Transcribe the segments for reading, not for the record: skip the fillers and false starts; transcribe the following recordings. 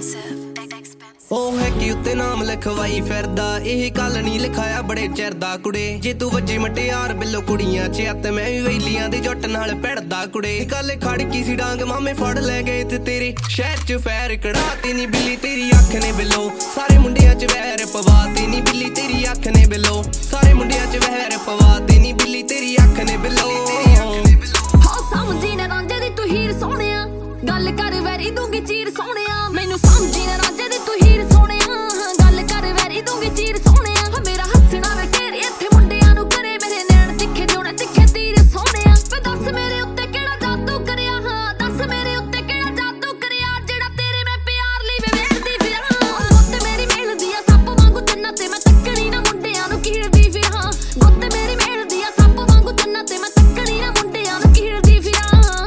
ਉਹ ਹੈ ਕਿ ਉੱਤੇ ਨਾਮ ਲਿਖਵਾਈ ਫਿਰਦਾ ਇਹ ਕੱਲ ਨਹੀਂ ਲਿਖਾਇਆ ਬੜੇ ਚਿਰ ਦਾ ਕੁੜੇ ਜੇ ਤੂੰ ਵੱਜੀ ਮਟਿਆਰ ਬਿੱਲੋ ਕੁੜੀਆਂ ਚ ਤੇ ਮੈਂ ਵੀ ਵੈਲੀਆਂ ਦੇ ਜੱਟ ਨਾਲ ਭਿੜਦਾ ਕੁੜੇ ਕੱਲ ਖੜਕੀ ਸੀ ਡਾਂਗ ਮਾਮੇ ਫੜ ਲੈ ਗਏ ਤੇ ਤੇਰੇ ਸ਼ਹਿਰ ਚ ਫੈਰ ਕੜਾਤੀ ਨੀ ਬਿੱਲੀ ਤੇਰੀ ਅੱਖ ਨੇ ਬਿੱਲੋ ਸਾਰੇ ਮੁੰਡਿਆਂ ਚ ਵਹਿਰ ਪਵਾਤੀ ਨੀ ਬਿੱਲੀ ਤੇਰੀ ਅੱਖ ਨੇ ਬਿੱਲੋ ਸਾਰੇ ਮੁੰਡਿਆਂ ਚ ਵਹਿਰ ਪਵਾਤੀ ਨੀ ਬਿੱਲੀ ਤੇਰੀ ਅੱਖ ਨੇ ਬਿੱਲੋ ਹੋ ਸਮਝੀ ਨਾ ਰਾਂਝੇ ਦੀ ਤੂੰ ਹੀਰ ਸੋਹਣਿਆ ਗੱਲ ਕਰ ਵੈਰੀ ਦੂੰਗੀ ਚੀਰ ਸੋਹਣਿਆ ਮੈਨੂੰ ਸਮਝੀ ਨਾ ਰਾਂਝੇ ਦੀ ਤੂੰ ਹੀਰ ਸੋਹਣਿਆ ਗੱਲ ਕਰ ਵੈਰੀ ਦੂੰਗੀ ਚੀਰ ਸੋਹਣਿਆ ਮੇਰਾ ਹੱਸਣਾ ਵੇ ਤੇਰੇ ਇੱਥੇ ਮੁੰਡਿਆਂ ਨੂੰ ਕਰੇ ਮੇਰੇ ਨੈਣ ਤਿੱਖੇ ਜੋੜੇ ਤਿੱਖੇ ਤੀਰ ਸੋਹਣਿਆ ਵੇ ਦੱਸ ਮੇਰੇ ਉੱਤੇ ਕਿਹੜਾ ਜਾਦੂ ਕਰਿਆ ਹਾਂ ਦੱਸ ਮੇਰੇ ਉੱਤੇ ਕਿਹੜਾ ਜਾਦੂ ਕਰਿਆ ਜਿਹੜਾ ਤੇਰੇ ਮੈਂ ਪਿਆਰ ਲਈ ਵੇ ਵੇਖਦੀ ਫਿਰਾਂ ਗੁੱਤ ਮੇਰੀ ਮਿਲਦੀ ਆ ਸੱਪ ਵਾਂਗੂ ਜੰਨਤ ਤੇ ਮੈਂ ਤੱਕਣੀ ਨਾ ਮੁੰਡਿਆਂ ਨੂੰ ਕੀੜਦੀ ਫਿਰਾਂ ਗੁੱਤ ਮੇਰੀ ਮਿਲਦੀ ਆ ਸੱਪ ਵਾਂਗੂ ਜੰਨਤ ਤੇ ਮੈਂ ਤੱਕਣੀ ਨਾ ਮੁੰਡਿਆਂ ਨੂੰ ਕੀੜਦੀ ਫਿਰਾਂ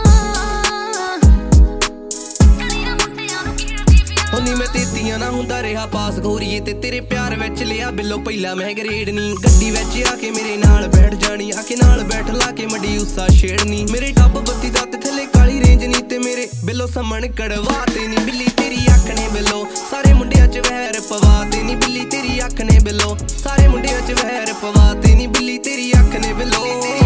ਨੀ ਮੈਂ ਤੇਤੀਆਂ ਨਾ ਹੁੰਦਾ ਰਿਹਾ ਪਾਸ ਗੋਰੀਏ ਤੇ ਤੇਰੇ ਪਿਆਰ ਵਿੱਚ ਲਿਆ ਬਿੱਲੋ ਪਹਿਲਾਂ ਮੈਂ ਗ੍ਰੇਡ ਨੀ ਗੱਡੀ ਵਿੱਚ ਆ ਕੇ ਮੇਰੇ ਨਾਲ ਬੈਠ ਜਾਣੀ ਆ ਕੇ ਨਾਲ ਬੈਠ ਲਾ ਕੇ ਮੜੀ ਉਸਾ ਛੇੜਨੀ ਮੇਰੇ ਟੱਬ ਬੱਤੀ ਦਾ ਤੇ ਥੱਲੇ ਕਾਲੀ ਰੇਂਜ ਨੀ ਤੇ ਮੇਰੇ ਬਿੱਲੋ ਸਮਣ ਕੜਵਾ ਤੇ ਨੀ ਬਿੱਲੀ ਤੇਰੀ ਅੱਖ ਨੇ ਬਿੱਲੋ ਸਾਰੇ ਮੁੰਡਿਆਂ ਚ ਵਹਿਰ ਪਵਾ ਤੇ ਨੀ ਬਿੱਲੀ ਤੇਰੀ ਅੱਖ ਨੇ ਬਿੱਲੋ ਸਾਰੇ ਮੁੰਡਿਆਂ ਚ ਵਹਿਰ ਪਵਾ ਤੇ ਨੀ ਬਿੱਲੀ ਤੇਰੀ ਅੱਖ ਨੇ ਬਿੱਲੋ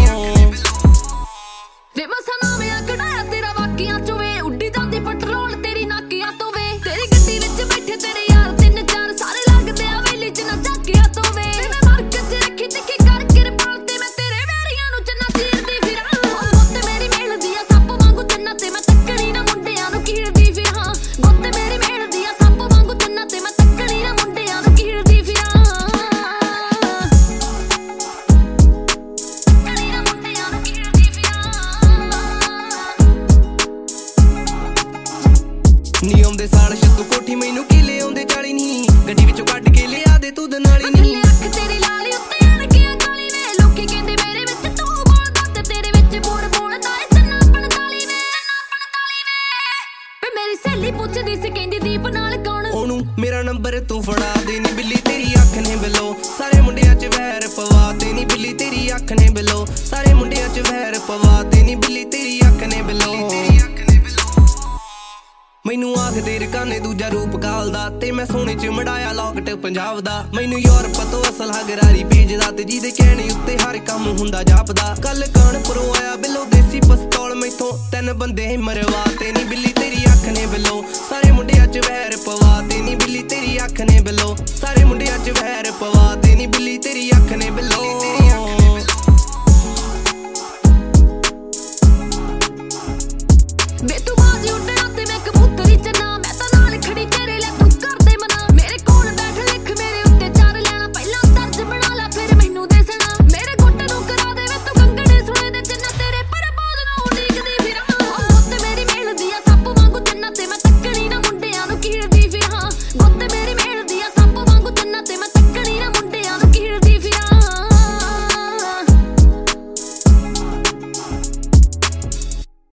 ਵੇ ਮਸਾ ਨਾਮਿਆ ਕਢਾਇਆ ਤੇਰਾ ਵਾਕਿਆਂ ਚੋਂ ਵੇ ਉੱਡੀ ਜਾਂਦੀ ਪੈਟਰੋਲ ਤੇਰੀ ਨਾਕਿਆਂ ਤੋਂ ਵੇ ਤੇਰੀ ਗੱਡੀ ਵਿੱਚ ਬੈਠੇ ਤੇਰੇ ਯਾਰ ਤਿੰਨ ਚਾਰ ਸਾਰੇ ਲੱਗਦੇ ਆ ਵੇਲੀ ਚ ਨਾ ਝਾਕਿਆਂ ਤੋਂ ਵੇ ਮੈਂ ਮਾਰਕੀਟ ਚ ਰੱਖੀ ਤਿੱਖੀ ਕਰਕੇ ਰਪਾਲ ਤੇ ਮੈਂ ਤੇਰੇ ਵੈਰੀਆਂ ਨੂੰ ਚੰਨਾ ਚੀਰਦੀ ਫਿਰਾਂ ਗੁੱਤ ਮੇਰੀ ਮਿਲਦੀ ਆ ਸੱਪ ਵਾਂਗੂ ਜੰਨਤ ਤੇ ਮੈਂ ਤੱਕਣੀ ਨਾ ਮੁੰਡਿਆਂ ਨੂੰ ਕੀੜਦੀ ਫਿਰਾਂ ਗੁੱਤ ਮੇਰੀ ਮਿਲਦੀ ਆ ਸੱਪ ਵਾਂਗੂ ਜੰਨਤ ਤੇ ਮੈਂ ਤੱਕਣੀ ਨਾ ਮੁੰਡਿਆਂ ਨੂੰ ਕੀੜਦੀ ਫਿਰਾਂ ਨੀ ਆਉਂਦੇ ਸਾਲ ਛੱਤੂ ਕੋਠੀ ਮੈਨੂੰ ਕੀ ਲਿਆਉਂਦੇ 40 ਨੀ ਗੱਡੀ ਵਿੱਚੋਂ ਕੱਢ ਕੇ ਲਿਆ ਦੇ ਤੂੰ ਦਨਾਲੀ ਨੀ ਅੱਖ ਤੇਰੀ ਲਾਲੀ ਉੱਤੇ ਅਣਕਿਆ ਕਾਲੀ ਵੇ ਲੋਕੀ ਕਹਿੰਦੇ ਮੇਰੇ ਵਿੱਚ ਤੂੰ ਬੋਲਦਾ ਤੇ ਤੇਰੇ ਵਿੱਚ ਬੋਲ ਬੋਲਦਾ ਏ ਚੰਨਾ 45 ਵੇ ਵੇ ਮੇਰੀ ਸਹੇਲੀ ਪੁੱਛਦੀ ਸੀ ਕਹਿੰਦੀ ਦੀਪ ਨਾਲ ਕੌਣ ਉਹਨੂੰ ਮੇਰਾ ਨੰਬਰ ਤੂੰ ਫੜਾ ਦੇ ਨੀ ਬਿੱਲੀ ਤੇਰੀ ਅੱਖ ਨੇ ਬਿੱਲੋ ਸਾਰੇ ਮੁੰਡਿਆਂ ਚ ਵਹਿਰ ਪਵਾ ਤੇ ਨੀ ਬਿੱਲੀ ਤੇਰੀ ਅੱਖ ਨੇ ਬਿੱਲੋ ਸਾਰੇ ਮੁੰਡਿਆਂ ਚ ਵਹਿਰ ਪਵਾ ਤੇ ਨੀ ਬਿੱਲੀ ਤੇਰੀ ਅੱਖ ਨੇ ਬਿੱਲੋ ਮੈਨੂੰ ਆਖਦੇ ਰਕਾਨੇ ਦੂਜਾ ਰੂਪ ਕਾਲਦਾ ਤੇ ਮੈਂ ਸੋਨੇ ਚ ਮੜਾਇਆ ਲੌਕਟ ਪੰਜਾਬ ਦਾ ਮੈਨੂੰ ਯੂਰਪ ਤੋਂ ਅਸਲ ਹਗਰਾਰੀ ਭੇਜਦਾ ਤੇ ਜਿਹਦੇ ਕਹਿਣੇ ਉੱਤੇ ਹਰ ਕੰਮ ਹੁੰਦਾ ਜਾਪਦਾ ਕੱਲ ਕਾਨਪੁਰੋਂ ਆਇਆ ਬਿੱਲੋ ਦੇਸੀ ਪਿਸਤੌਲ ਮੈਥੋਂ 3 ਬੰਦੇ ਮਰਵਾ ਤੇ ਨੀ ਬਿੱਲੀ ਤੇਰੀ ਅੱਖ ਨੇ ਬਿੱਲੋ ਸਾਰੇ ਮੁੰਡਿਆਂ ਚ ਵਹਿਰ ਪਵਾ ਤੇ ਨੀ ਬਿੱਲੀ ਤੇਰੀ ਅੱਖ ਨੇ ਬਿੱਲੋ ਸਾਰੇ ਮੁੰਡਿਆਂ ਚ ਵਹਿਰ ਪਵਾ ਤੇ ਨੀ ਬਿੱਲੀ ਤੇਰੀ ਅੱਖ ਨੇ ਬਿੱਲੋ